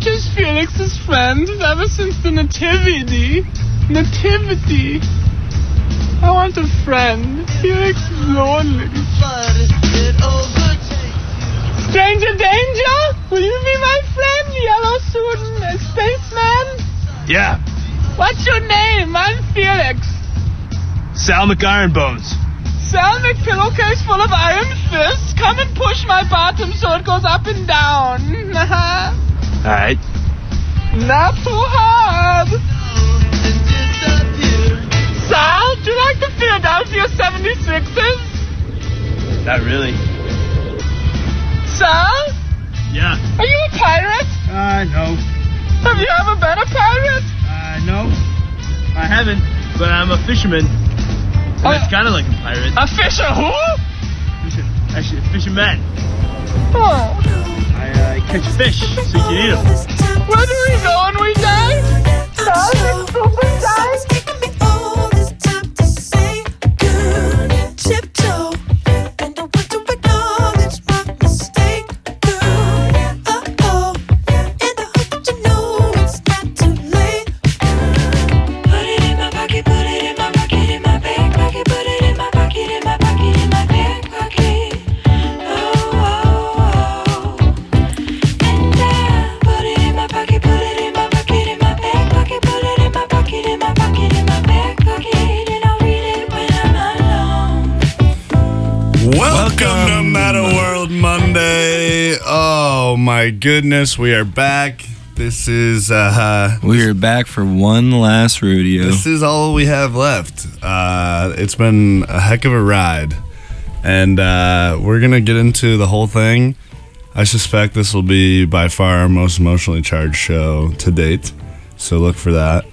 Felix is Felix's friend ever since the nativity. Nativity. I want a friend. Felix is lonely. Stranger danger? Will you be my friend, yellow suit spaceman? Yeah. What's your name? I'm Felix. Sal McIronbones. Sal McPillowcase full of iron fists. Come and push my bottom so it goes up and down. Alright. Not too hard. Sal, do you like the Philadelphia 76ers? Not really. Sal? Yeah. Are you a pirate? No. Have you ever been a pirate? No. I haven't, but I'm a fisherman. And that's kind of like a pirate. A fisher who? Actually, a fisherman. Oh. I catch fish so you can eat them. Where do we go when we die? Sal, it's super die. Welcome to Meta World Monday. Oh my goodness, we are back. This is we are back for one last rodeo. This is all we have left. It's been a heck of a ride, and we're gonna get into the whole thing. I suspect this will be by far our most emotionally charged show to date, so look for that.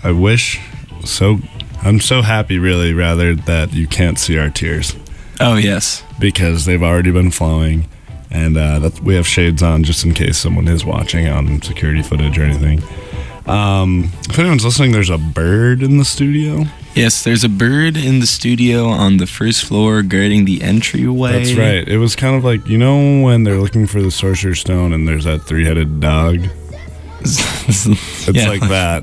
I'm so happy, really, rather, that you can't see our tears. Oh yes, because they've already been flowing, and we have shades on just in case someone is watching on security footage or anything. If anyone's listening, there's a bird in the studio. Yes, there's a bird in the studio on the first floor guarding the entryway. That's right. It was kind of like, you know when they're looking for the Sorcerer's Stone and there's that three-headed dog? It's like that.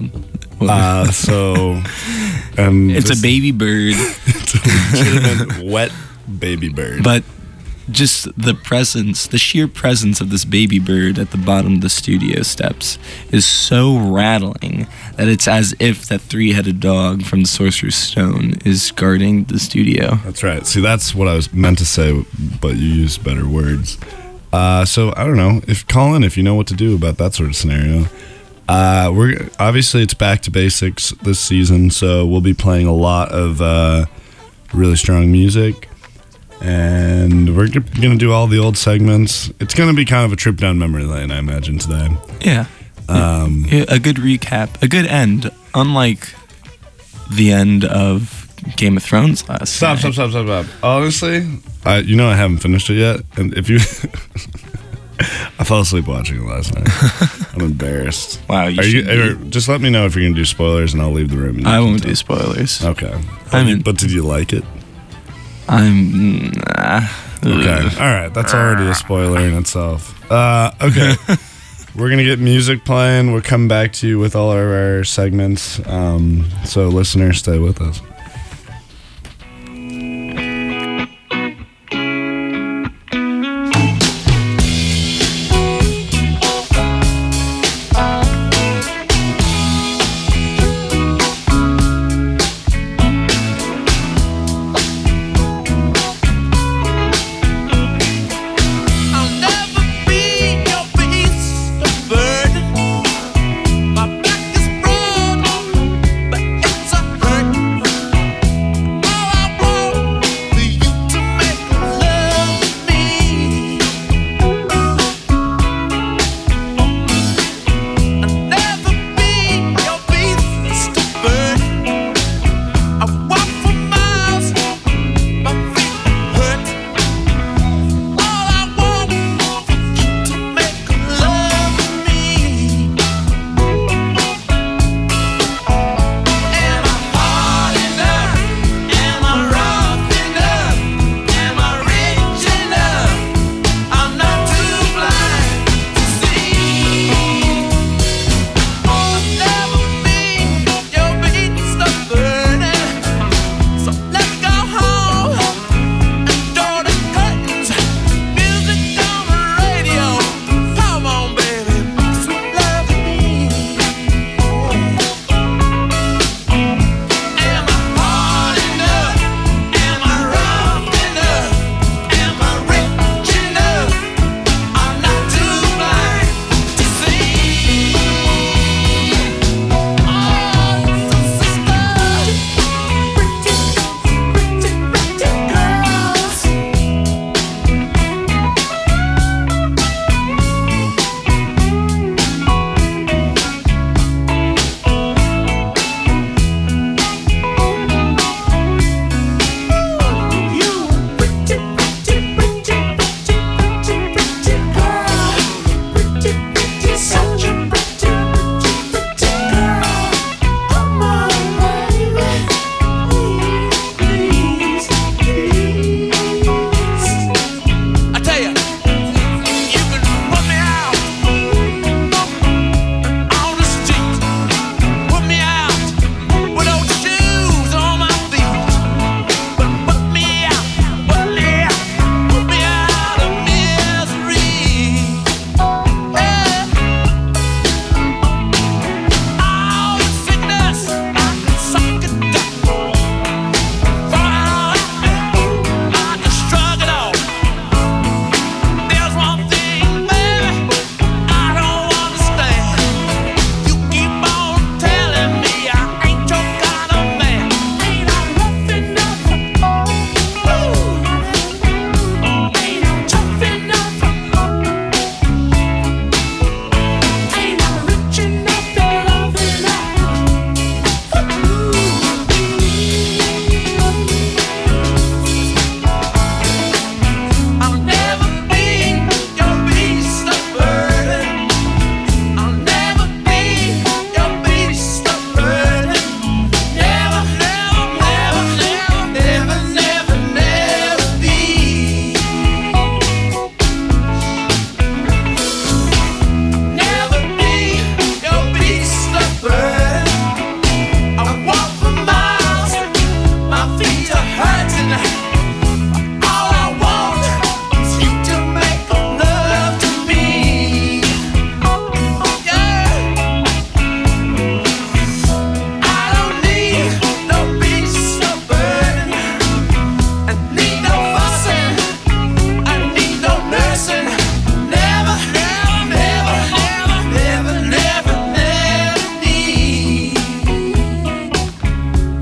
It's a baby bird. It's a legitimate wet baby bird. But just the sheer presence of this baby bird at the bottom of the studio steps is so rattling that it's as if that three-headed dog from the Sorcerer's Stone is guarding the studio. That's right. See, that's what I was meant to say, but you used better words. So I don't know, call in if you know what to do about that sort of scenario. Obviously it's back to basics this season, so we'll be playing a lot of really strong music. And we're going to do all the old segments. It's going to be kind of a trip down memory lane, I imagine, today. Yeah. A good recap. A good end. Unlike the end of Game of Thrones last night. Stop. Honestly, I haven't finished it yet. And if you... I fell asleep watching it last night. I'm embarrassed. Wow. Just let me know if you're going to do spoilers and I'll leave the room. I won't do spoilers. Okay. But did you like it? Okay. All right. That's already a spoiler in itself. Okay. We're going to get music playing. We'll come back to you with all of our segments. So listeners, stay with us.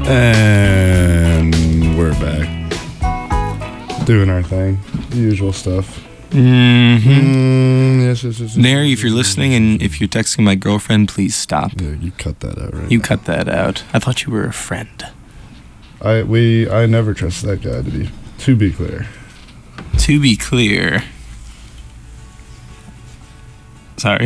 And we're back. Doing our thing. The usual stuff. Yes. Nary, if you're listening and if you're texting my girlfriend, please stop. Yeah, you cut that out right You now. cut that out. I thought you were a friend. I never trusted that guy to be clear. To be clear. Sorry.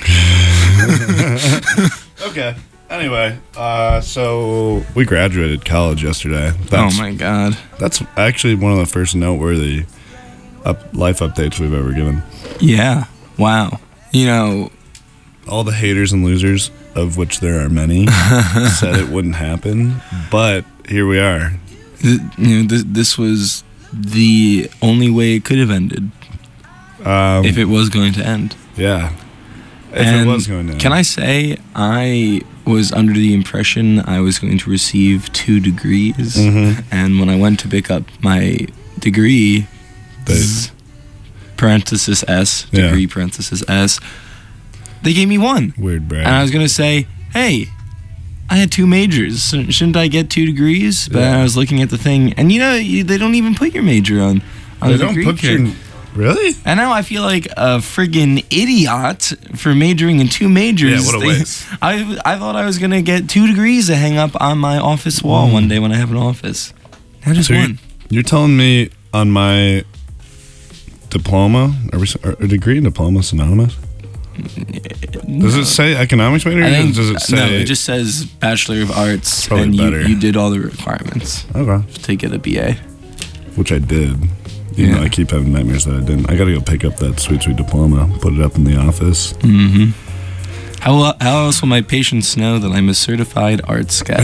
Okay. Anyway, so we graduated college yesterday. Oh my god. That's actually one of the first noteworthy life updates we've ever given. Yeah. Wow. You know, All the haters and losers, of which there are many, said it wouldn't happen, but here we are. this was the only way it could have ended if it was going to end. Yeah. If And it was going to end. Can I say I was under the impression I was going to receive 2 degrees, and when I went to pick up my degree, parenthesis S, degree parenthesis S, they gave me 1. Weird brag. And I was going to say, hey, I had 2 majors. Shouldn't I get 2 degrees? But I was looking at the thing, and they don't even put your major on They the don't degree put card. your... Really? And now I feel like a friggin' idiot for majoring in 2 majors. Yeah, what a waste. I thought I was going to get 2 degrees to hang up on my office wall one day when I have an office. Now just So 1. You're telling me on my diploma, are degree and diploma synonymous? Does it say economics major? I think, or does it say... no, it just says Bachelor of Arts, Probably and better. you did all the requirements Okay. to get a BA. Which I did. Even though I keep having nightmares that I didn't. I gotta go pick up that sweet diploma, put it up in the office. Mm-hmm. How else will my patients know that I'm a certified art scatter?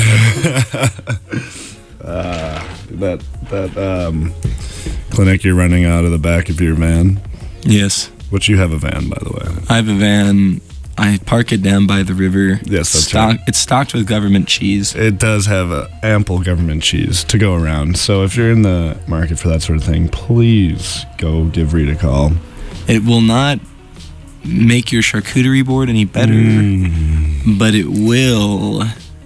That clinic you're running out of the back of your van. Yes. Which you have a van, by the way. I have a van. I park it down by the river. Yes, that's right. It's stocked with government cheese. It does have ample government cheese to go around. So if you're in the market for that sort of thing, please go give Reed a call. It will not make your charcuterie board any better, but it will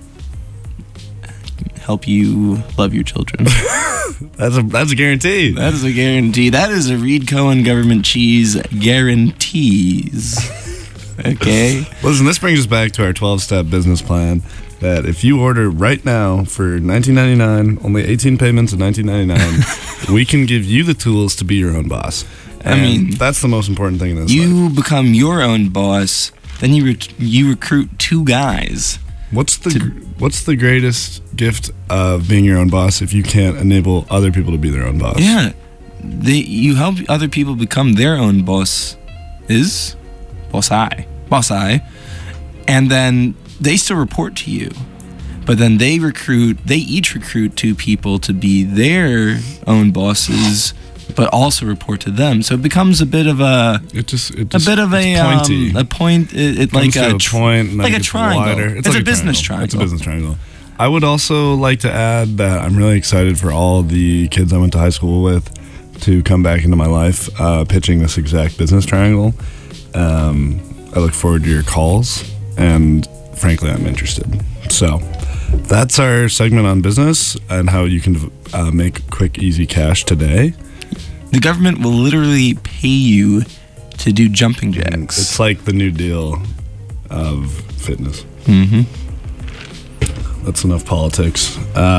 help you love your children. That's a guarantee. That is a guarantee. That is a Reed Cohen government cheese guarantees. Okay. Listen, this brings us back to our 12-step business plan. That if you order right now for $19.99, only 18 payments of $19.99, we can give you the tools to be your own boss. And I mean, that's the most important thing in this life. You become your own boss, then you recruit 2 guys. What's the greatest gift of being your own boss if you can't enable other people to be their own boss? Yeah, you help other people become their own boss. Boss I, and then they still report to you, but then they each recruit 2 people to be their own bosses, but also report to them. So it becomes a bit of a pointy. a point. It like a point, like a triangle. It's a business triangle. It's a business triangle. I would also like to add that I'm really excited for all the kids I went to high school with to come back into my life, pitching this exact business triangle. I look forward to your calls, and frankly, I'm interested. So that's our segment on business and how you can make quick, easy cash today. The government will literally pay you to do jumping jacks. It's like the new deal of fitness. Mm-hmm. That's enough politics.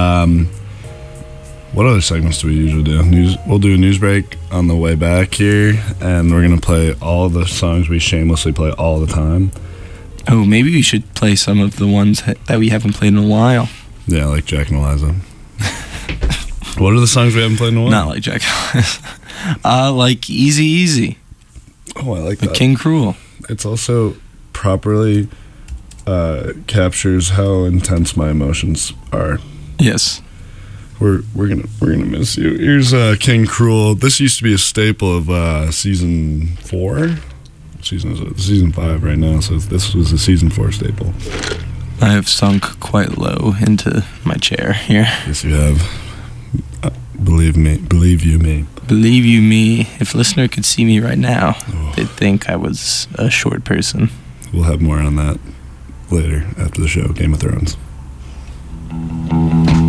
What other segments do we usually do? We'll do a news break on the way back here, and we're going to play all the songs we shamelessly play all the time. Oh, maybe we should play some of the ones that we haven't played in a while. Yeah, like Jack and Eliza. What are the songs we haven't played in a while? Not like Jack and Eliza. Like Easy Easy. Oh, I like The that. King Cruel. It's also properly captures how intense my emotions are. Yes. We're gonna miss you. Here's King Cruel. This used to be a staple of season 4. Season 5 right now, so this was a season 4 staple. I have sunk quite low into my chair here. Yes, you have. Believe you me. Believe you me, if listener could see me right now, they'd think I was a short person. We'll have more on that later after the show, Game of Thrones.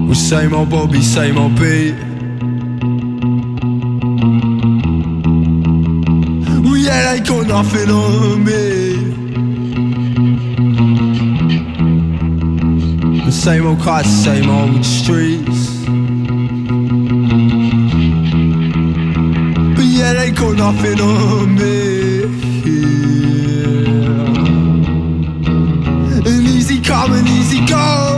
Well, same old Bobby, same old beat. Well, yeah, they got nothing on me. The same old cars, same old streets. But yeah, they got nothing on me. And easy come and easy go.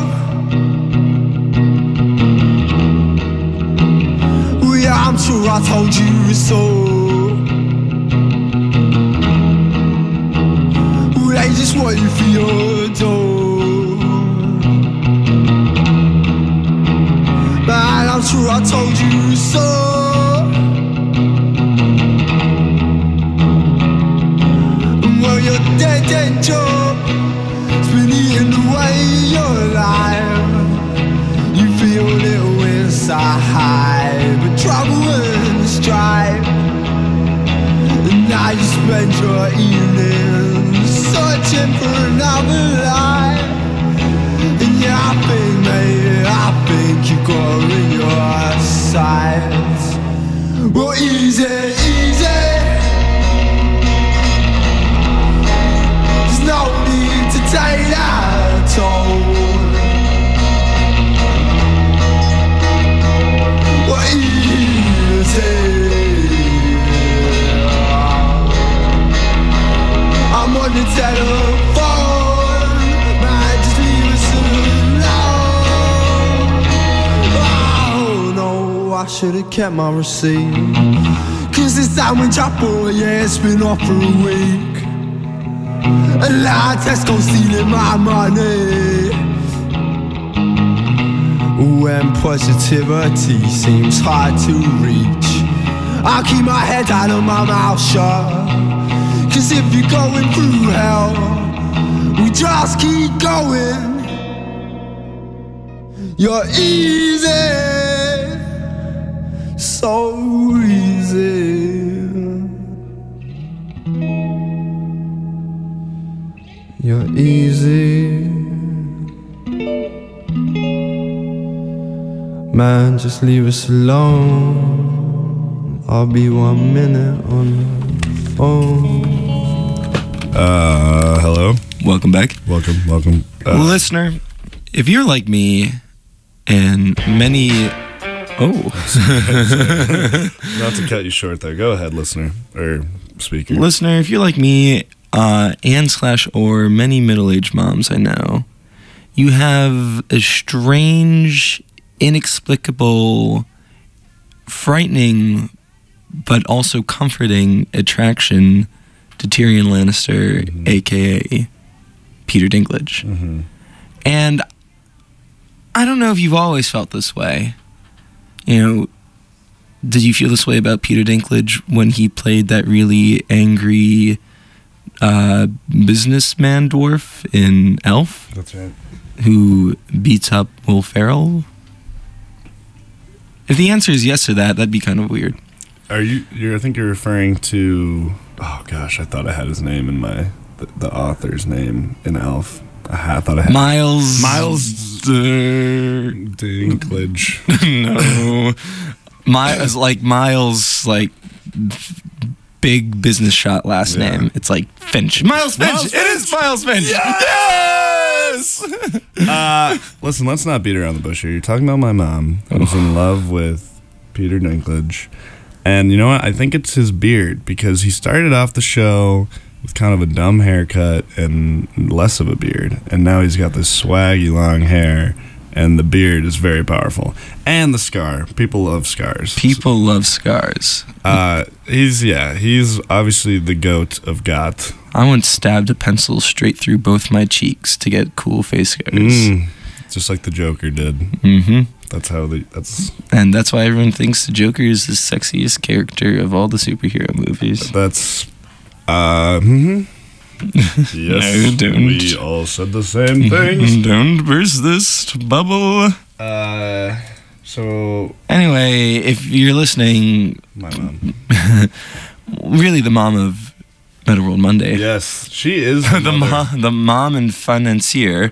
Well, yeah, I'm sure I told you so. Well, they just want you for your door. Man, I'm sure I told you so. Well, your dead job has been eating away your life. You feel a little inside, but trouble and strife. And now you spend your evenings searching for another life. And yeah, I think you got her in your sights. Well, easy. There's no need to take that toll. Well, easy. I'm on the telephone. Man, just leave us alone. Oh no, I should've kept my receipt. Cause this sandwich I bought, yeah, it's been off for a week. A lot of Tesco stealing my money. When positivity seems hard to reach, I'll keep my head down and my mouth shut. Cause if you're going through hell, we just keep going. You're easy, so easy. You're easy. Man, just leave us alone. I'll be 1 minute on the phone. Hello. Welcome back. Welcome. Listener, if you're like me and many... Oh. Not to cut you short there. Go ahead, listener. Or speaker. Listener, if you're like me and/or many middle-aged moms I know, you have a strange, inexplicable, frightening, but also comforting attraction to Tyrion Lannister, a.k.a. Peter Dinklage. And I don't know if you've always felt this way. You know, did you feel this way about Peter Dinklage when he played that really angry businessman dwarf in Elf? That's right. Who beats up Will Ferrell? If the answer is yes to that, that'd be kind of weird. I think you're referring to... Oh, gosh, I thought I had his name in the author's name in Elf. I thought I had... Miles Dinklage. No. Miles, big business shot last name. It's like Finch. Miles Finch! It is Miles Finch! Yes! Listen, let's not beat around the bush here. You're talking about my mom, who's in love with Peter Dinklage. And you know what? I think it's his beard, because he started off the show with kind of a dumb haircut and less of a beard. And now he's got this swaggy long hair, and the beard is very powerful. And the scar. People love scars. People love scars. He's obviously the goat of goth. I once stabbed a pencil straight through both my cheeks to get cool face scars. Just like the Joker did. Mm-hmm. And that's why everyone thinks the Joker is the sexiest character of all the superhero movies. That's yes, no, don't. We all said the same things. Don't burst this bubble. So anyway, if you're listening, my mom, really the mom of Meta World Monday. Yes, she is the mom and financier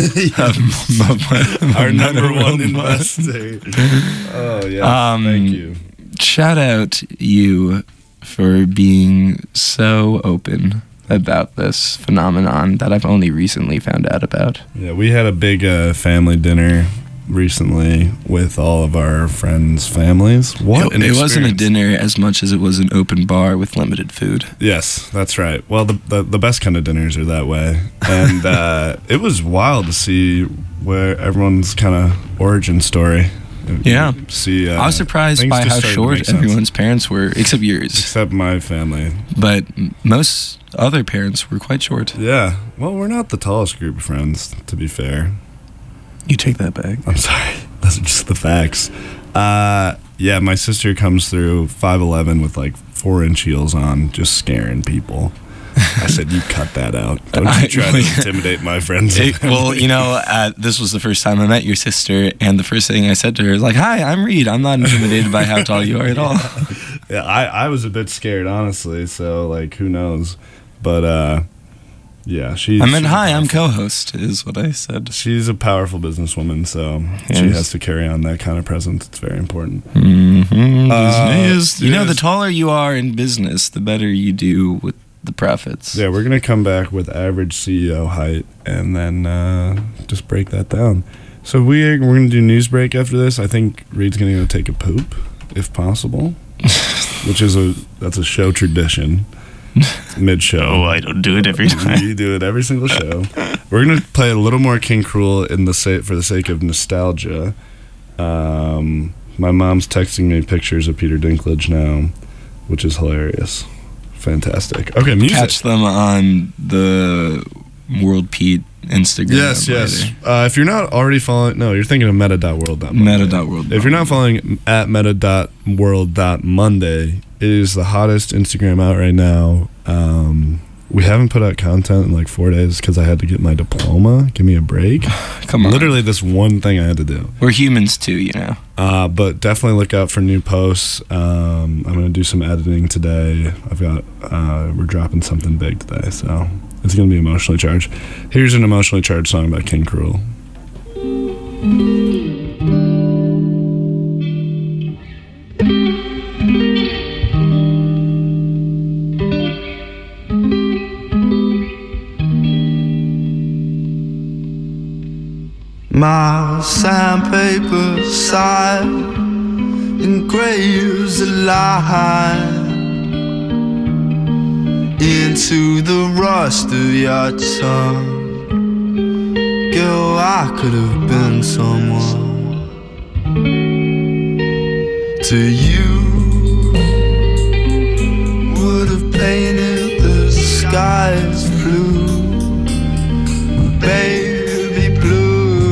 of our number Meta one World investor. Oh yeah, thank you. Shout out you for being so open about this phenomenon that I've only recently found out about. Yeah, we had a big family dinner recently with all of our friends' families. It wasn't a dinner as much as it was an open bar with limited food. Yes, that's right. Well, the best kind of dinners are that way. And it was wild to see where everyone's kind of origin story. Yeah. See, I was surprised by how short everyone's parents were, except yours. Except my family. But most other parents were quite short. Yeah. Well, we're not the tallest group of friends, to be fair. You take that back. I'm sorry. Those are just the facts. Yeah, my sister comes through 5'11" with like 4-inch heels on, just scaring people. I said, you cut that out. Don't you try to intimidate my friends. Well, this was the first time I met your sister, and the first thing I said to her is like, hi, I'm Reed. I'm not intimidated by how tall you are at all. Yeah, I was a bit scared, honestly, so, like, who knows? But, yeah, hi, I'm co-host, is what I said. She's a powerful businesswoman, so she has to carry on that kind of presence. It's very important. Mm-hmm. The taller you are in business, the better you do with the profits. Yeah, we're going to come back with average CEO height and then just break that down. So we're going to do news break after this. I think Reed's going to go take a poop, if possible, that's a show tradition. Mid-show. Oh, I don't do it every time. You do it every single show. We're going to play a little more King Cruel for the sake of nostalgia. My mom's texting me pictures of Peter Dinklage now, which is hilarious. Fantastic. Okay, music. Catch them on the World Pete Instagram. Yes. If you're not already following, you're thinking of meta.world. Meta.world. If you're not following at meta.world.monday, it is the hottest Instagram out right now. We haven't put out content in like 4 days because I had to get my diploma. Give me a break. Come on. Literally this one thing I had to do. We're humans too, But definitely look out for new posts. I'm going to do some editing today. We're dropping something big today, so it's going to be emotionally charged. Here's an emotionally charged song about King Cruel. My sandpaper side engraves a line into the rust of your tongue. Girl, I could have been someone to you. Would have painted the skies blue, baby blue.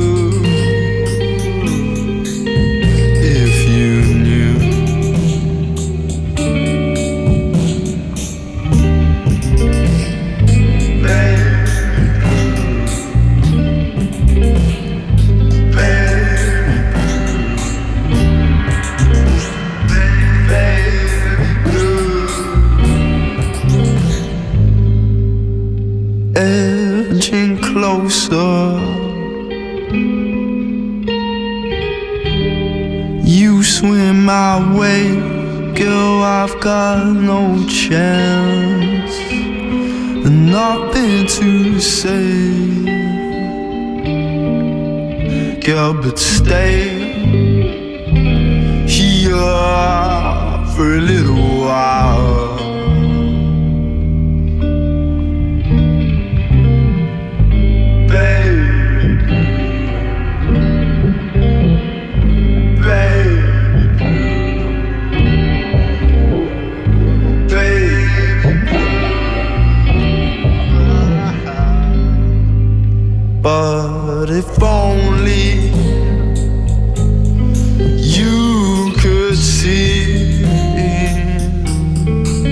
Edging closer, you swim my way, girl, I've got no chance, and nothing to say, girl, but stay here for a little while. But if only you could see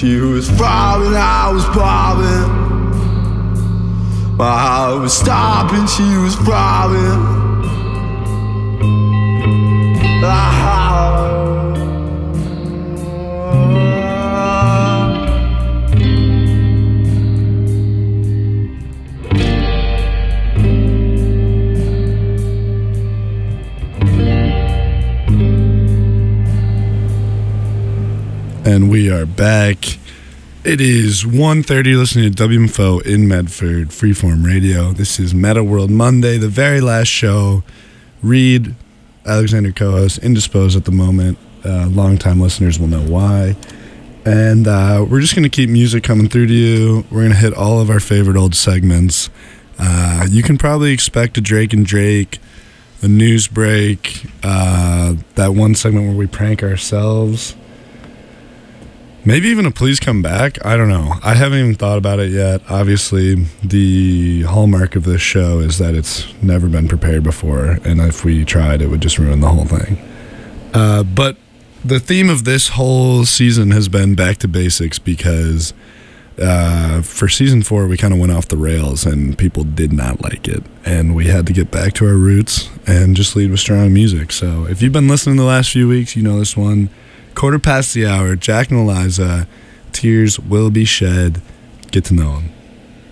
She was throbbing, I was bobbing. My heart was stopping, she was throbbing. And we are back. It is 1:30, listening to WMFO in Medford, Freeform Radio. This is Meta World Monday, the very last show. Reed, Alexander co-host, indisposed at the moment. Long-time listeners will know why. And we're just going to keep music coming through to you. We're going to hit all of our favorite old segments. You can probably expect a Drake and Drake, a news break, that one segment where we prank ourselves. Maybe even a Please Come Back. I don't know. I haven't even thought about it yet. Obviously, the hallmark of this show is that it's never been prepared before, and if we tried, it would just ruin the whole thing. But the theme of this whole season has been back to basics because for season 4, we kind of went off the rails, and people did not like it. And we had to get back to our roots and just lead with strong music. So if you've been listening the last few weeks, you know this one. 1:15, Jack and Eliza, Tears Will Be Shed. Get to know them.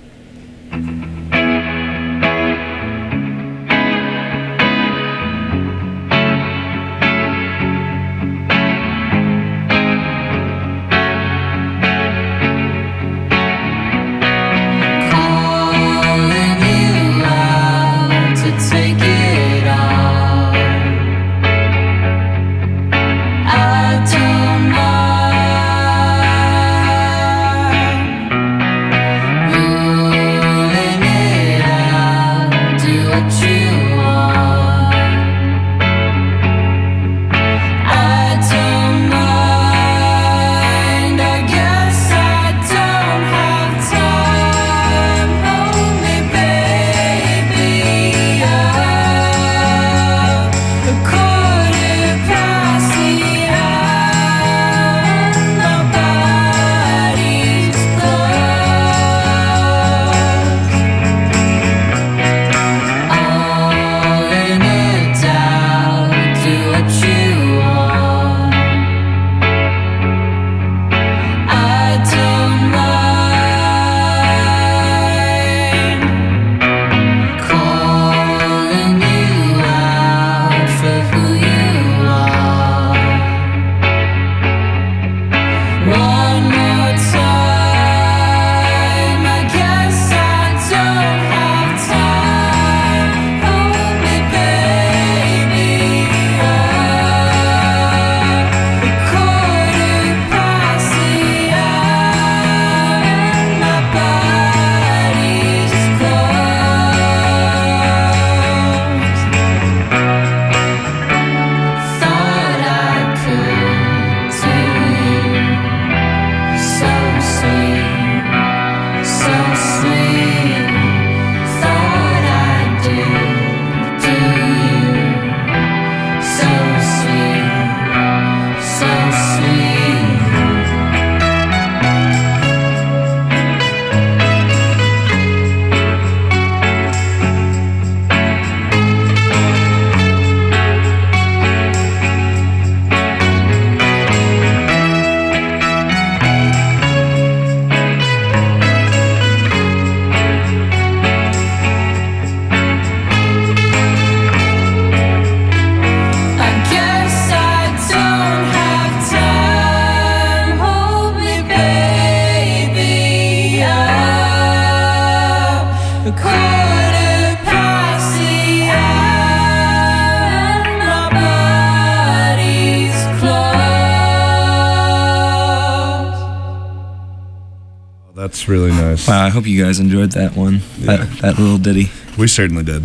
That's really nice. Wow, I hope you guys enjoyed that one. Yeah. That little ditty. We certainly did.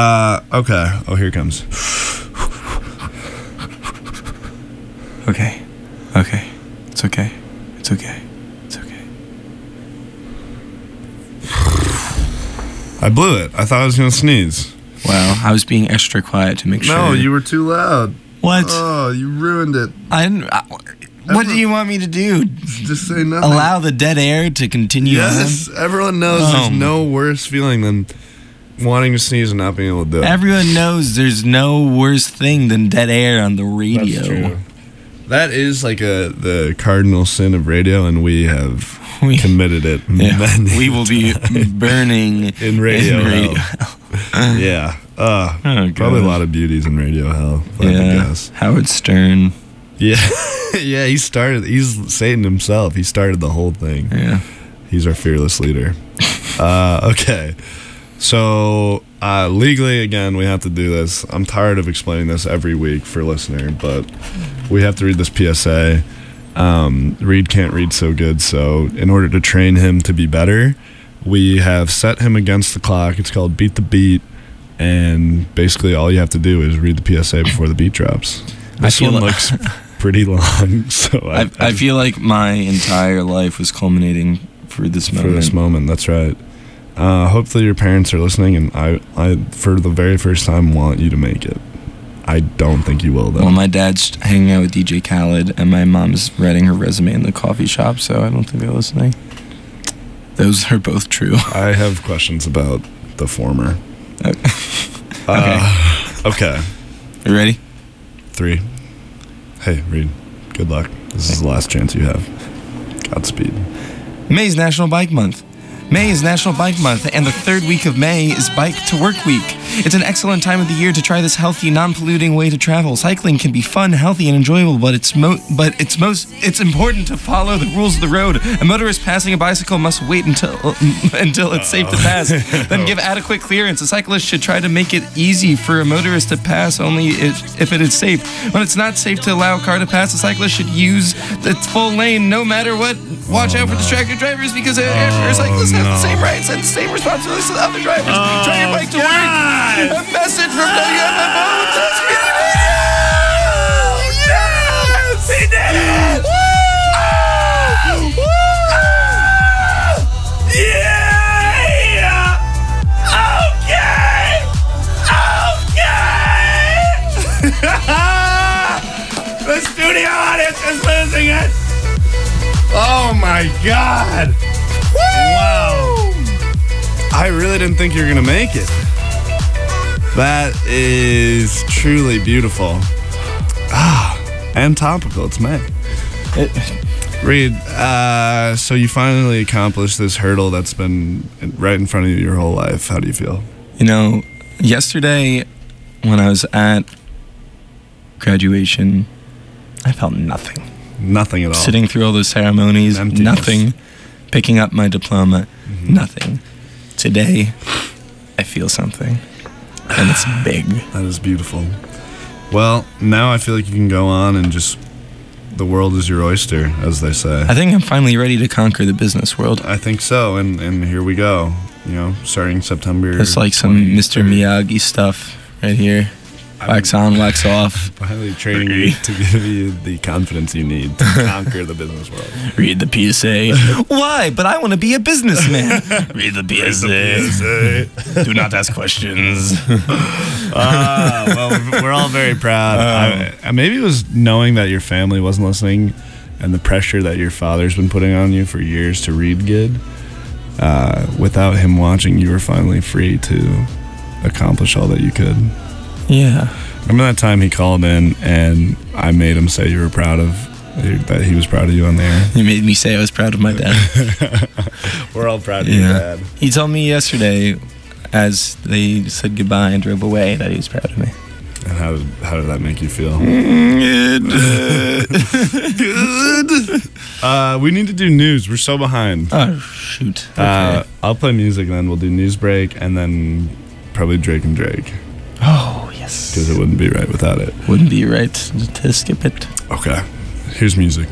Okay. Oh, here it comes. Okay. Okay. It's okay. It's okay. It's okay. I blew it. I thought I was going to sneeze. Wow, I was being extra quiet to make sure. No, you were too loud. What? Oh, you ruined it. I didn't. What do you want me to do? Just say nothing. Allow the dead air to continue Yes, on? everyone knows there's no worse feeling than wanting to sneeze and not being able to do it. Everyone knows there's no worse thing than dead air on the radio. That's true. That is like the cardinal sin of radio, and we have committed it. We will be burning in radio hell. Yeah. Probably a lot of beauties in radio hell, if I had to guess. Howard Stern. Yeah. Yeah, he's Satan himself. He started the whole thing. Yeah. He's our fearless leader. Okay. So, legally, again, we have to do this. I'm tired of explaining this every week for listener, but we have to read this PSA. Reed can't read so good, so in order to train him to be better, we have set him against the clock. It's called Beat the Beat, and basically all you have to do is read the PSA before the beat drops. This one looks pretty long, so I feel like my entire life was culminating for this moment. For this moment, that's right. Hopefully your parents are listening, and I for the very first time want you to make it. I don't think you will, though. Well, my dad's hanging out with DJ Khaled, and my mom's writing her resume in the coffee shop, so I don't think they're listening. Those are both true. I have questions about the former. Okay. You ready? 3. Hey, Reed. Good luck. This is the last chance you have. Godspeed. May is National Bike Month. May is National Bike Month, and the third week of May is Bike to Work Week. It's an excellent time of the year to try this healthy, non-polluting way to travel. Cycling can be fun, healthy, and enjoyable, but it's important to follow the rules of the road. A motorist passing a bicycle must wait until it's safe to pass, then give adequate clearance. A cyclist should try to make it easy for a motorist to pass only if it is safe. When it's not safe to allow a car to pass, a cyclist should use its full lane no matter what. Watch out for distracted drivers because cyclists have the same rights and the same responsibilities as other drivers. Try your bike to work. A message from WFMO to Speedy Radio! Yes! He did it! Woo! Woo! Yeah! Okay! The studio audience is losing it! Oh my God! Woo! Wow! I really didn't think you were gonna make it. That is truly beautiful. And topical. It's May. Reed, so you finally accomplished this hurdle that's been right in front of you your whole life. How do you feel? You know, yesterday when I was at graduation, I felt nothing. Nothing at all. Sitting through all those ceremonies, Emptiness. nothing. Picking up my diploma, nothing. Today, I feel something. And it's big. That is beautiful. Well, now I feel like you can go on and just, the world is your oyster, as they say. I think I'm finally ready to conquer the business world. I think so, and here we go. You know, starting September. It's like some Mr. Miyagi stuff right here. Wax on, wax off. Finally training you to give you the confidence you need to conquer the business world. Read the PSA. Why? But I want to be a businessman. Read the PSA. Do not ask questions. Well, we're all very proud. Maybe it was knowing that your family wasn't listening and the pressure that your father's been putting on you for years to read good. Without him watching, you were finally free to accomplish all that you could. Yeah. Remember that time he called in and I made him say you were proud of, that he was proud of you on the air? You made me say I was proud of my dad. We're all proud of your dad. He told me yesterday, as they said goodbye and drove away, that he was proud of me. And how did that make you feel? Good. We need to do news. We're so behind. Oh, shoot. Okay. I'll play music and then we'll do news break and then probably Drake and Drake. Oh, yes. Because it wouldn't be right without it. Wouldn't be right to skip it. Okay. Here's music.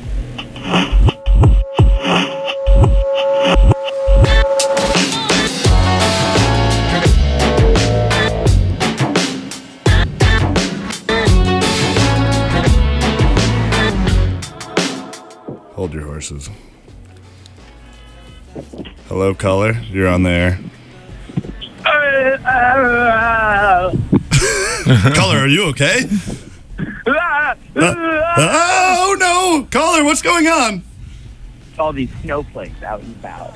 Hold your horses. Hello, caller. You're on the air. Caller, are you okay? Oh no, caller, what's going on? All these snowflakes out and about.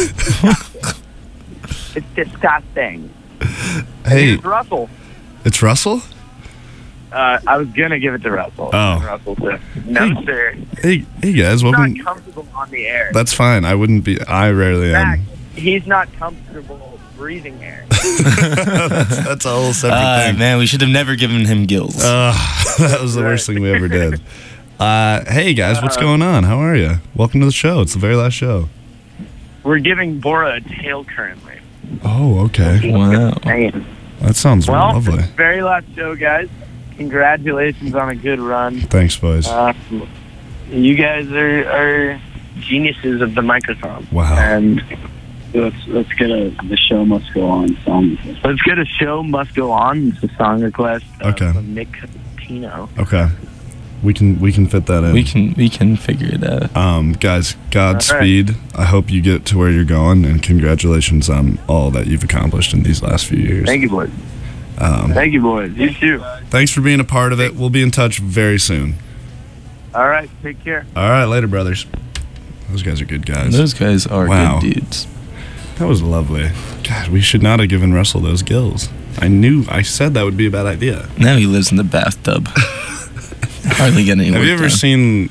It's disgusting. Hey, It's Russell. it's Russell. I was gonna give it to Russell. Oh. Russell said, "No, sir. Hey guys, He's welcome. not comfortable on the air. That's fine. I wouldn't be. I rarely In fact, am. he's not comfortable breathing air." That's a whole separate thing. Man, we should have never given him gills. That was the worst thing we ever did. Hey guys, what's going on? How are you? Welcome to the show. It's the very last show. We're giving Bora a tail currently. Oh, okay. Wow. Dang. That sounds Well, lovely. very last show, guys. Congratulations on a good run. Thanks, boys. You guys are geniuses of the microphone. Wow. And Let's get the show must go on song. let's get a show must go on. It's a song request Okay. from Nick Tino. Okay. We can fit that in. We can figure it out. Guys, Godspeed. I hope you get to where you're going, and congratulations on all that you've accomplished in these last few years. Thank you, boys. Thank you, boys. You too. Thanks for being a part of it. We'll be in touch very soon. All right. Take care. All right, later, brothers. Those guys are good guys. Those guys are Wow. good dudes. That was lovely. God, we should not have given Russell those gills. I said that would be a bad idea. Now he lives in the bathtub. Hardly get any work Have you ever done. seen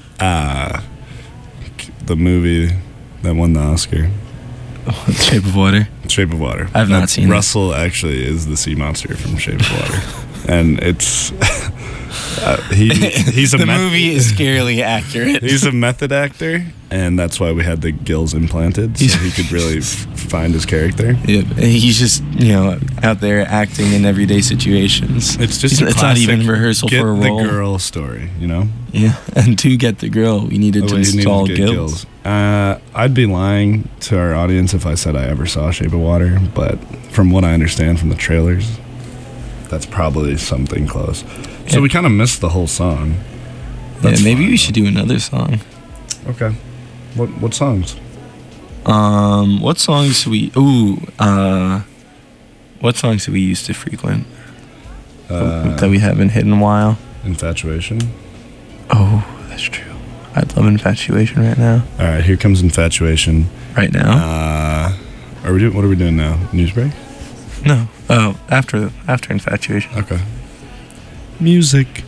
the movie that won the Oscar? Shape of Water? Shape of Water. I've not seen it. Russell actually is the sea monster from Shape of Water. And it's... he's a The movie is scarily accurate. He's a method actor, and that's why we had the gills implanted, so he could really find his character. Yep. He's just, out there acting in everyday situations. It's just a it's not even classic rehearsal get for a role. the girl story, Yeah. And to get the girl, we needed to Oh, you install need to get gills. I'd be lying to our audience if I said I ever saw Shape of Water, but from what I understand from the trailers, that's probably something close. So we kind of missed the whole song. That's Maybe fine, we should do another song. Okay. What songs? What songs do we... what songs do we used to frequent that we haven't hit in a while? Infatuation. Oh, that's true. I love Infatuation right now. All right, here comes Infatuation. Right now? What are we doing now? News break? No. Oh, after Infatuation. Okay. Music.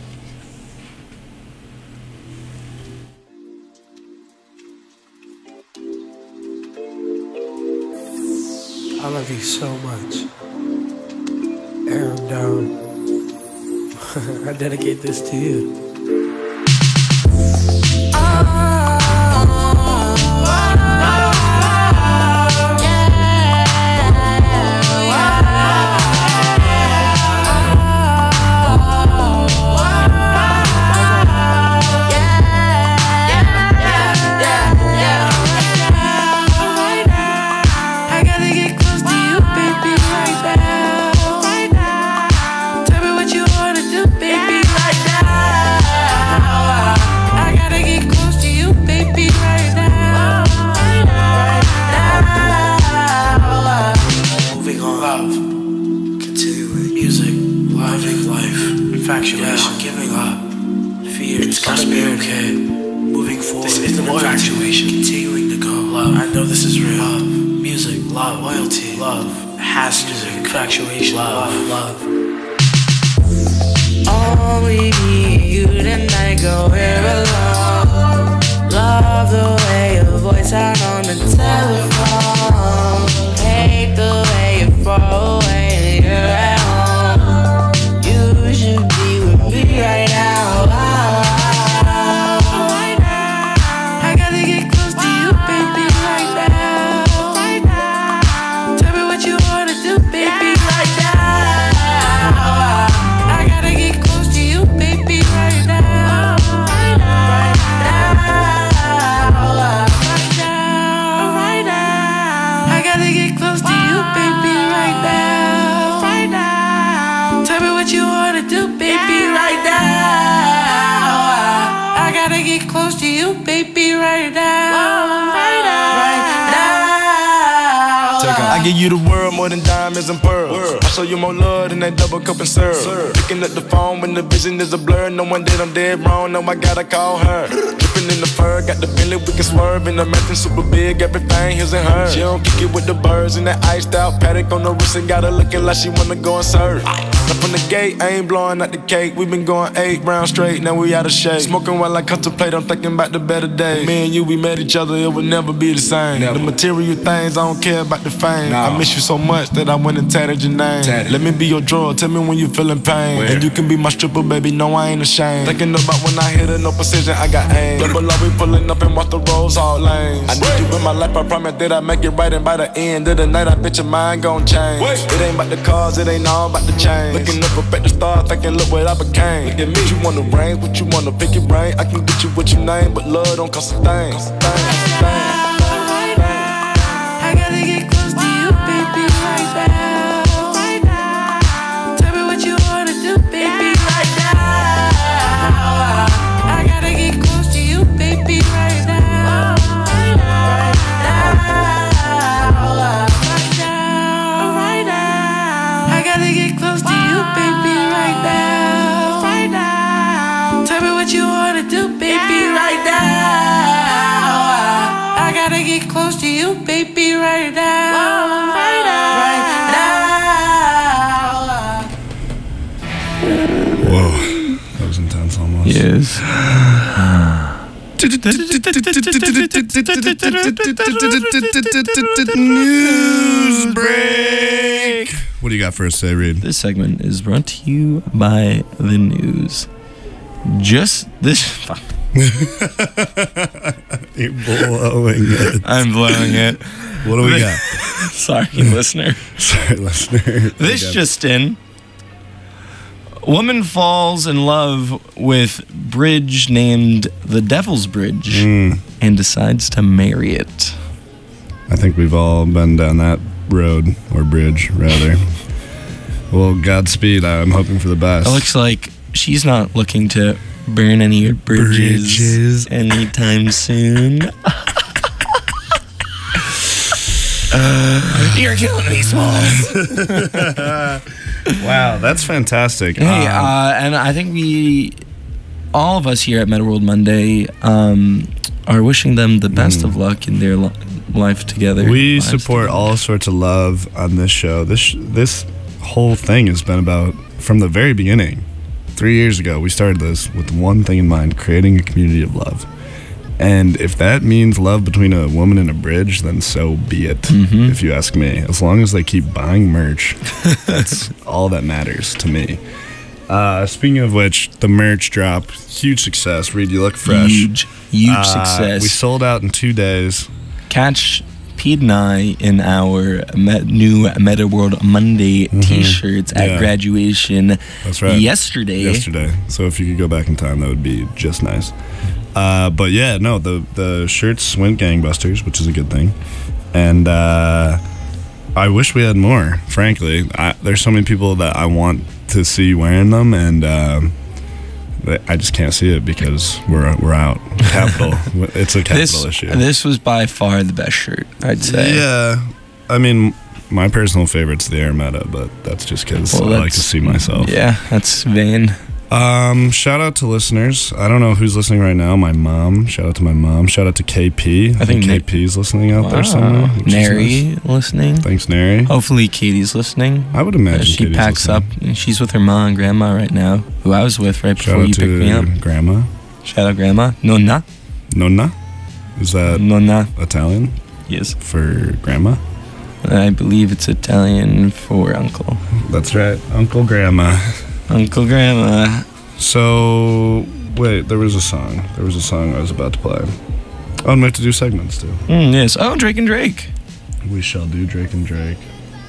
I love you so much. And I dedicate this to you. Infatuation, giving up, fears, prosperity, moving forward. This isn't infatuation, continuing to go. Love, I know this is real. Love, music, love, loyalty, love, has music, infatuation, love. Only me, you tonight, go here alone. Love the way your voice sound on the telephone. Hate the way you fall away and you're at home. You should be with me right now. I gotta get close to you, baby, right now. Tell me what you wanna do, baby, right now. I gotta get close to you, baby, right now. Right now. I gotta get close to you, baby, right now. Right now. Tell me what you wanna do, baby, right now. I gotta get close to you, baby, right now. Right now. I give you the world more than diamonds and pearls. I show you more love than that double cup and syrup. Picking up the phone when the vision is a blur. No one that I'm dead wrong, no, I gotta call her. Dripping in the fur, got the Bentley, we can swerve. And the mansion super big, everything his and hers. She don't kick it with the birds and that iced out paddock on the wrist and got her looking like she wanna go and surf. Now from the gate, I ain't blowing out the cake. We been going 8 rounds straight, now we out of shape. Smoking while I contemplate, I'm thinking about the better days. Me and you, we met each other, it would never be the same. The material things, I don't care about the fame. I miss you so much that I went and tatted your name. Let me be your drug, tell me when you feeling pain. And you can be my stripper, baby, no, I ain't ashamed. Thinking about when I hit her, no precision, I got aim. Double R, we pulling up and watch the roads all lanes. I need you in my life, I promise that I make it right. And by the end of the night, I bet your mind gon' change. It ain't about the cars, it ain't all about the change. Looking up at the stars, thinking look what I became. Look at me, you wanna range, what you wanna pick your brain. I can get you what you name, but love don't cost a thing. I gotta get close to you, baby, right now. Right now. Tell me what you wanna do, baby, right now. I gotta get close to you, baby, right now. Right now. Right now. Right now. I gotta get close to you, baby, right now. Right now. Tell me what you wanna do, baby, right now. I gotta get close to you, baby, right now. Right now. Whoa, that was intense almost. Yes. News break. What do you got for us today, Reed? This segment is brought to you by the news. Just this. You're blowing it. I'm blowing it. What do we got? Sorry, listener. Sorry, listener. This just in. Woman falls in love with bridge named the Devil's Bridge and decides to marry it. I think we've all been down that road, or bridge, rather. Well, Godspeed. I'm hoping for the best. It looks like she's not looking to burn any bridges anytime soon. You're killing me, Smalls. Wow, that's fantastic. Hey, and I think all of us here at Meta World Monday, are wishing them the best of luck in their life together. We support all sorts of love on this show. This whole thing has been about, from the very beginning, 3 years ago, we started this with one thing in mind: creating a community of love. And if that means love between a woman and a bridge, then so be it, if you ask me. As long as they keep buying merch, that's all that matters to me. Speaking of which, the merch drop, huge success. Reed, you look fresh. Huge success. We sold out in 2 days. Catch Pete and I in our new Meta World Monday t-shirts at graduation. That's right. Yesterday. So if you could go back in time, that would be just nice. But yeah, no, the shirts went gangbusters, which is a good thing. And I wish we had more, frankly. There's so many people that I want to see wearing them, and I just can't see it because we're out. Capital. It's a capital issue. This was by far the best shirt, I'd say. Yeah. I mean, my personal favorite's the Air Meta, but that's just because I like to see myself. Yeah, that's vain. Shout out to listeners. I don't know who's listening right now. My mom. Shout out to my mom. Shout out to KP. I think KP's listening out there somewhere. Nary listening. Thanks, Nary. Hopefully Katie's listening. I would imagine she Katie's packs listening. up. And she's with her mom and grandma right now, who I was with right before you picked me up. Grandma. Shout out grandma. Nonna. Nonna? Is that Nonna Italian? Yes. For grandma? I believe it's Italian for uncle. That's right. Uncle Grandma. Uncle Grandma. So, wait, there was a song I was about to play. Oh, and we have to do segments too. Yes. Oh, Drake and Drake. We shall do Drake and Drake.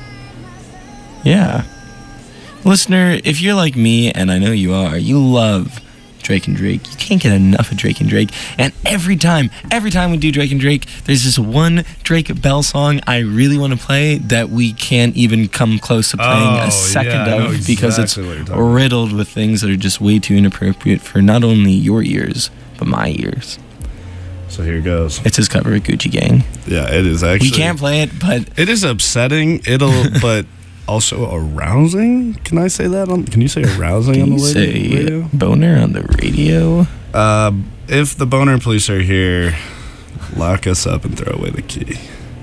Yeah. Listener, if you're like me, and I know you are, you love Drake and Drake. You can't get enough of Drake and Drake. And every time we do Drake and Drake, there's this one Drake Bell song I really want to play that we can't even come close to playing a second of because it's riddled with things that are just way too inappropriate for not only your ears, but my ears. So here goes. It's his cover of Gucci Gang. Yeah, it is actually. We can't play it, but it is upsetting. But also arousing. Can I say that? Can you say arousing on the radio? Boner on the radio? If the boner police are here, lock us up and throw away the key.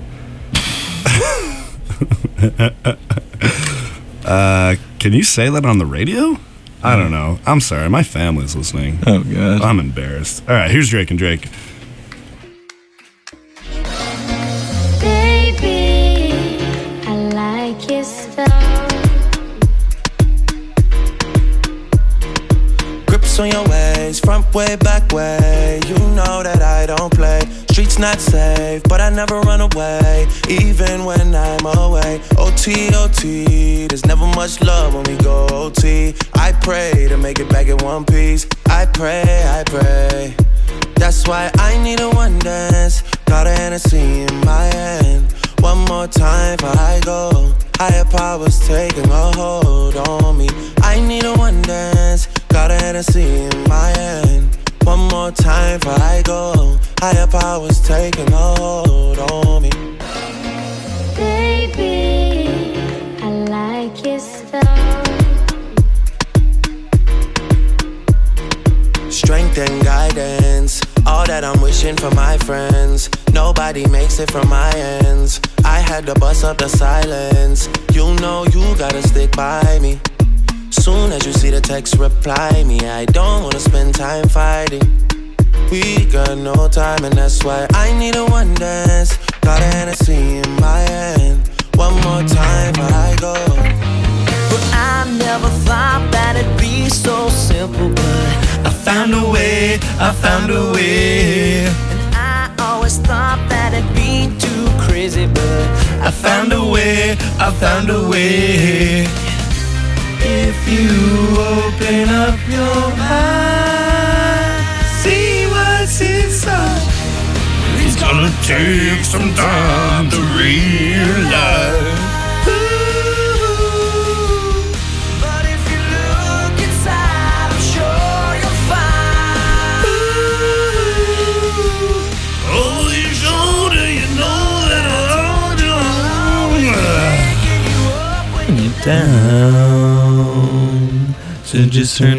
Can you say that on the radio? I don't know. I'm sorry. My family's listening. Oh, God. I'm embarrassed. All right, here's Drake and Drake. Baby, I like your style. Grips on your ways, front way, back way. You know that I don't play. Streets not safe, but I never run away, even when I'm away. OT, OT, there's never much love when we go OT. I pray to make it back in one piece. I pray, I pray. That's why I need a one dance. Got a Hennessy in my hand. One more time before I go. Higher powers taking a hold on me. I need a one dance. Got a Hennessy in my hand. One more time before I go. Higher powers taking a hold on me. Baby, I like your style. Strength and guidance, all that I'm wishing for my friends. Nobody makes it from my ends. I had to bust up the silence. You know you gotta stick by me. Soon as you see the text, reply me. I don't wanna spend time fighting. We got no time and that's why I need a one dance. Got a Hennessy in my hand. One more time before I go. But I never thought that it'd be so simple, but I found a way, I found a way. And I always thought that it'd be too crazy, but I found a way, I found a way. If you open up your eyes, see what's inside. It's gonna take some time to realize. But if you look inside, I'm sure you'll find. Over your shoulder, you know that I'm down. So just turn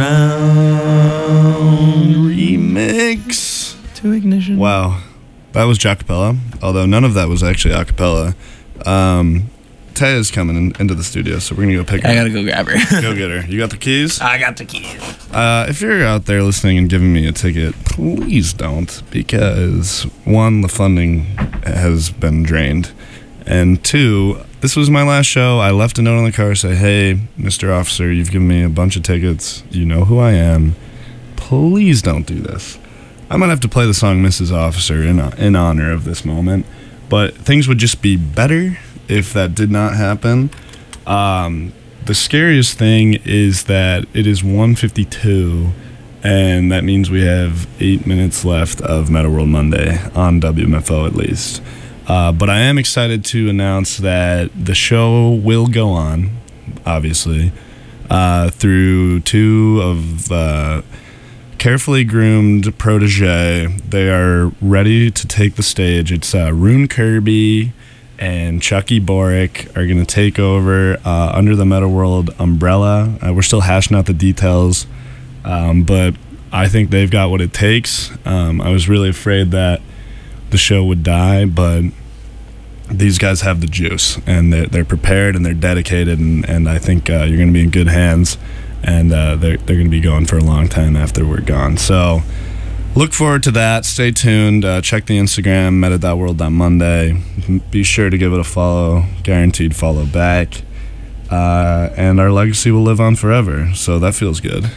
around. Remix to Ignition. Wow, that was Jacapella. Although none of that was actually acapella. Taya's coming into the studio, so we're gonna go pick her. I gotta go grab her. Go get her. You got the keys? I got the keys. If you're out there listening and giving me a ticket, please don't, because one, the funding has been drained, and two, this was my last show. I left a note on the car, say, hey, Mr. Officer, you've given me a bunch of tickets. You know who I am. Please don't do this. I might have to play the song Mrs. Officer in honor of this moment, but things would just be better if that did not happen. The scariest thing is that it is 1:52, and that means we have 8 minutes left of Meta World Monday on WMFO at least. But I am excited to announce that the show will go on, obviously, through two of carefully groomed protege. They are ready to take the stage. It's Rune Kirby and Chucky Boric are going to take over under the Meta World umbrella. We're still hashing out the details, but I think they've got what it takes. I was really afraid that the show would die, but these guys have the juice, and they're prepared and they're dedicated, and I think you're going to be in good hands, and they're going to be going for a long time after we're gone. So look forward to that. Stay tuned. Check the Instagram, meta.world.monday. Be sure to give it a follow. Guaranteed follow back. And our legacy will live on forever. So that feels good.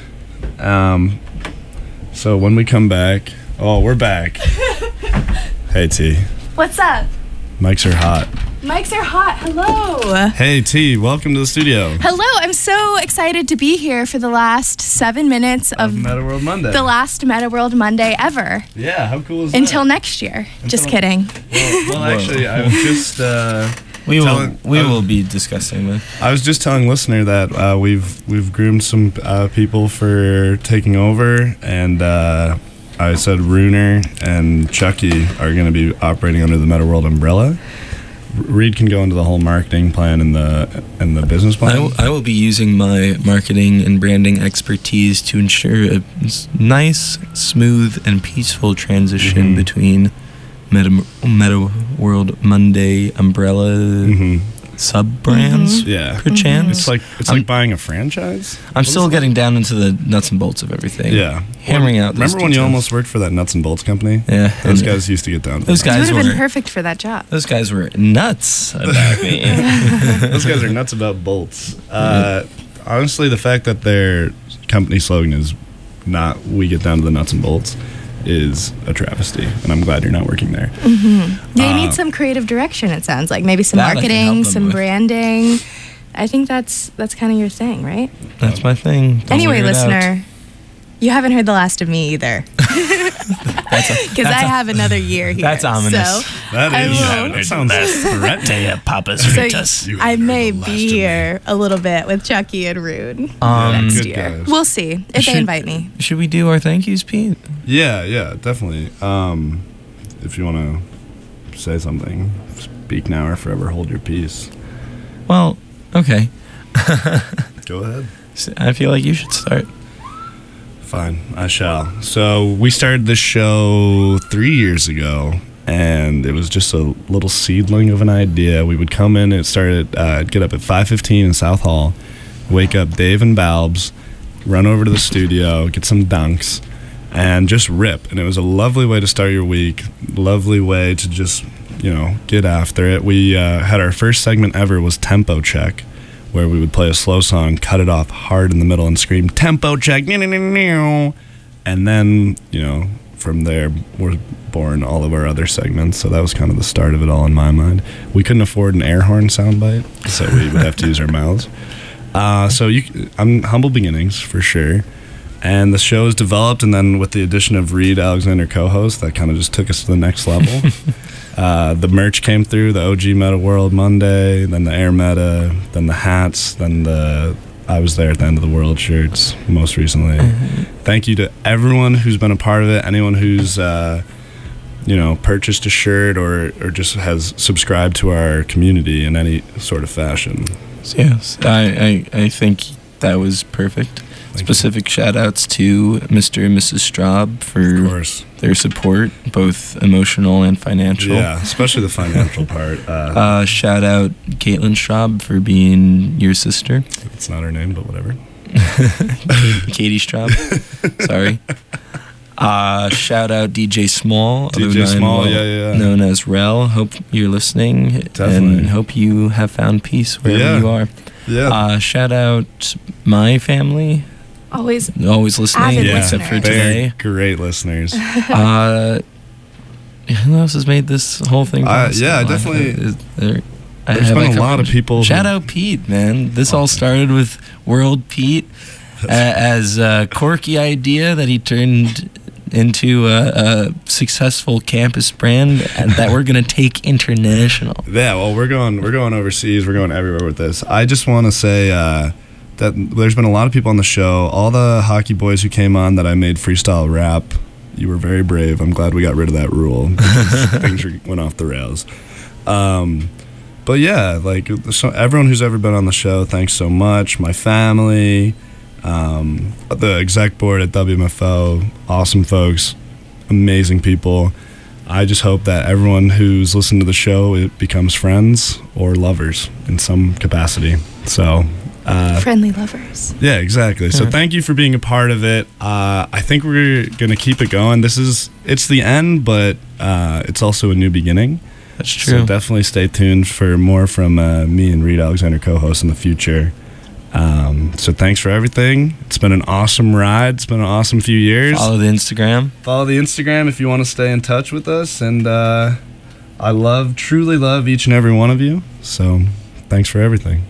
So when we come back... Oh, we're back. Hey, T. What's up? Mics are hot. Mics are hot. Hello. Hey, T. Welcome to the studio. Hello. I'm so excited to be here for the last 7 minutes of Meta World Monday. The last Meta World Monday ever. Yeah, how cool is that? Until next year. Just kidding. Well, actually, I was just... We will be discussing that. I was just telling listener that we've groomed some people for taking over, and I said Runer and Chucky are going to be operating under the Meta World umbrella. Reed can go into the whole marketing plan and the business plan. I will be using my marketing and branding expertise to ensure a nice, smooth, and peaceful transition between Meta World Monday umbrella sub-brands. Yeah, perchance. It's like buying a franchise. I'm still getting down into the nuts and bolts of everything. Yeah, hammering out. Remember when you almost worked for that nuts and bolts company? Yeah, those guys used to get down. Those guys would have been perfect for that job. Those guys were nuts about me. Those guys are nuts about bolts. Honestly, the fact that their company slogan is not "We get down to the nuts and bolts" is a travesty, and I'm glad you're not working there. They need some creative direction, it sounds like. Maybe some That I can help marketing, them some with. branding. I think that's kind of your thing, right? That's my thing. Don't Anyway, wear it out. listener, you haven't heard the last of me either. Because I have another year here. That's ominous. So That sounds threatening. Papa's so I may be here a little bit with Chucky and Rude next good year. guys. We'll see if they invite me. Should we do our thank yous, Pete? Yeah, definitely. If you want to say something, speak now or forever hold your peace. Well, okay. Go ahead. I feel like you should start. Fine, I shall. So we started this show 3 years ago, and it was just a little seedling of an idea. We would come in, and it started, get up at 5:15 in South Hall, wake up Dave and Balbs, run over to the studio, get some dunks, and just rip. And it was a lovely way to start your week, lovely way to just, get after it. We had our first segment ever was Tempo Check, where we would play a slow song, cut it off hard in the middle, and scream, "Tempo check!" And then, from there were born all of our other segments. So that was kind of the start of it all in my mind. We couldn't afford an air horn soundbite, so we would have to use our mouths. I'm humble beginnings, for sure. And the show has developed, and then with the addition of Reed Alexander co-host, that kind of just took us to the next level. The merch came through, the OG Meta World Monday, then the Air Meta, then the hats, then the I was there at the end of the world shirts most recently. Thank you to everyone who's been a part of it, anyone who's purchased a shirt or just has subscribed to our community in any sort of fashion. Yes, I think that was perfect. Specific shout outs to Mr. and Mrs. Straub for their support, both emotional and financial. Yeah, especially the financial part. Shout out Caitlin Straub for being your sister. It's not her name, but whatever. Katie Straub. Sorry. Shout out DJ Small. DJ Small, yeah. Known as Rel. Hope you're listening. Definitely. And hope you have found peace wherever you are. Yeah. Shout out my family. Always listening, except for today. Great listeners. Who else has made this whole thing possible? Yeah, definitely. There's been a lot of people. Shout out Pete, man. This all started with World Pete as a quirky idea that he turned into a successful campus brand and that we're going to take international. Yeah, well, we're going overseas. We're going everywhere with this. I just want to say that there's been a lot of people on the show. All the hockey boys who came on that I made freestyle rap, you were very brave. I'm glad we got rid of that rule. Things went off the rails. But yeah, so everyone who's ever been on the show, thanks so much. My family, the exec board at WMFO, awesome folks, amazing people. I just hope that everyone who's listened to the show, it becomes friends or lovers in some capacity. So friendly lovers. Yeah, exactly. So thank you for being a part of it. I think we're gonna keep it going. It's the end, but it's also a new beginning. That's true. So definitely stay tuned for more from me and Reed Alexander co-host in the future. So thanks for everything. It's been an awesome ride. It's been an awesome few years. Follow the Instagram if you want to stay in touch with us. And I truly love each and every one of you. So thanks for everything.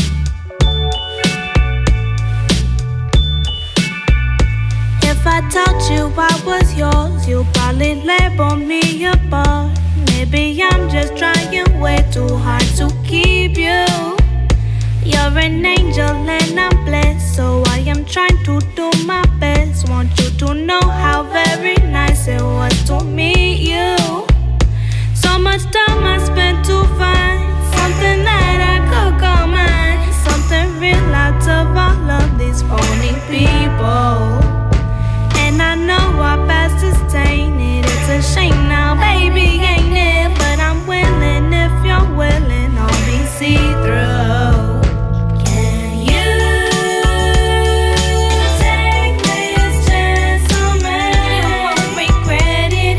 If I talk label me apart. Maybe I'm just trying way too hard to keep you. You're an angel and I'm blessed, so I am trying to do my best. Want you to know how very nice it was to meet you. So much time I spent to find something that I could call mine, something real out of all of these phony people.